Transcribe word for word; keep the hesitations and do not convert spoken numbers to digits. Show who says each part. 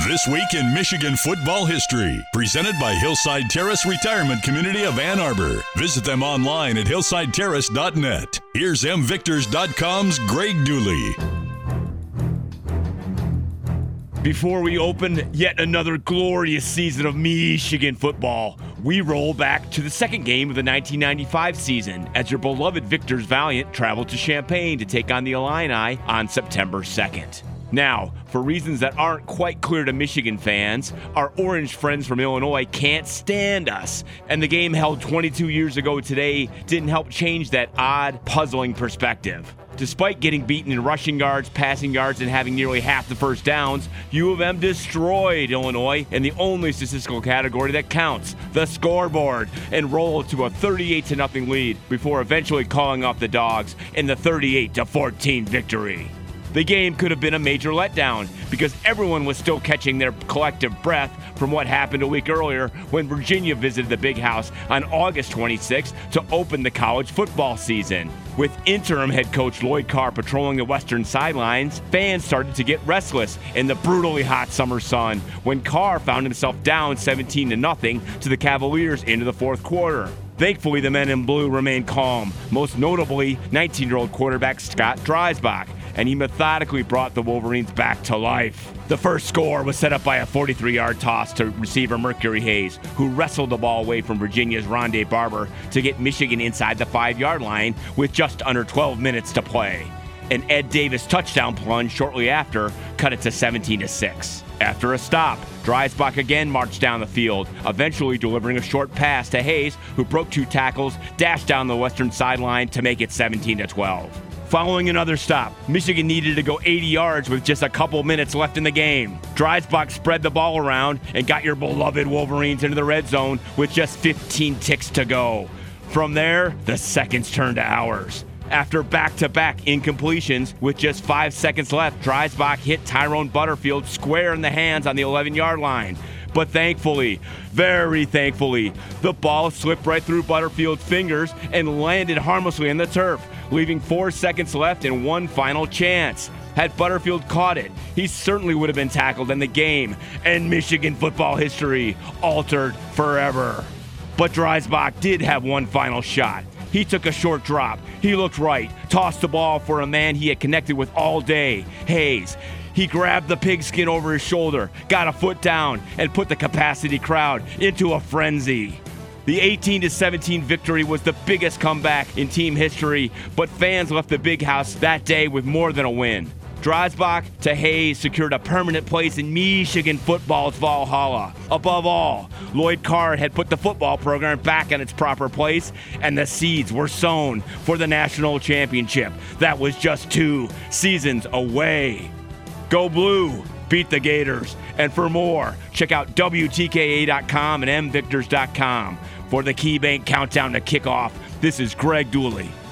Speaker 1: This Week in Michigan Football History, presented by Hillside Terrace Retirement Community of Ann Arbor. Visit them online at hillside terrace dot net. Here's m victors dot com's Greg Dooley.
Speaker 2: Before we open yet another glorious season of Michigan football, we roll back to the second game of the nineteen ninety-five season as your beloved Victors Valiant traveled to Champaign to take on the Illini on September second. Now, for reasons that aren't quite clear to Michigan fans, our orange friends from Illinois can't stand us, and the game held twenty-two years ago today didn't help change that odd, puzzling perspective. Despite getting beaten in rushing yards, passing yards, and having nearly half the first downs, U of M destroyed Illinois in the only statistical category that counts, the scoreboard, and rolled to a thirty-eight to nothing lead before eventually calling off the Dogs in the thirty-eight to fourteen victory. The game could have been a major letdown because everyone was still catching their collective breath from what happened a week earlier when Virginia visited the Big House on August twenty-sixth to open the college football season. With interim head coach Lloyd Carr patrolling the western sidelines, fans started to get restless in the brutally hot summer sun when Carr found himself down seventeen to nothing to the Cavaliers into the fourth quarter. Thankfully, the men in blue remained calm, most notably nineteen-year-old quarterback Scott Dreisbach, and he methodically brought the Wolverines back to life. The first score was set up by a forty-three-yard toss to receiver Mercury Hayes, who wrestled the ball away from Virginia's Rondé Barber to get Michigan inside the five-yard line with just under twelve minutes to play. An Ed Davis touchdown plunge shortly after cut it to seventeen to six. After a stop, Dreisbach again marched down the field, eventually delivering a short pass to Hayes, who broke two tackles, dashed down the western sideline to make it seventeen to twelve. Following another stop, Michigan needed to go eighty yards with just a couple minutes left in the game. Dreisbach spread the ball around and got your beloved Wolverines into the red zone with just fifteen ticks to go. From there, the seconds turned to hours. After back-to-back incompletions with just five seconds left, Dreisbach hit Tyrone Butterfield square in the hands on the eleven-yard line. But thankfully, very thankfully, the ball slipped right through Butterfield's fingers and landed harmlessly on the turf, leaving four seconds left and one final chance. Had Butterfield caught it, he certainly would have been tackled in the game, and Michigan football history altered forever. But Dreisbach did have one final shot. He took a short drop. He looked right, tossed the ball for a man he had connected with all day, Hayes. He grabbed the pigskin over his shoulder, got a foot down, and put the capacity crowd into a frenzy. The eighteen to seventeen victory was the biggest comeback in team history, but fans left the Big House that day with more than a win. Dreisbach to Hayes secured a permanent place in Michigan football's Valhalla. Above all, Lloyd Carr had put the football program back in its proper place, and the seeds were sown for the national championship. That was just two seasons away. Go Blue, beat the Gators. And for more, check out W T K A dot com and m victors dot com. For the KeyBank Countdown to Kickoff, this is Greg Dooley.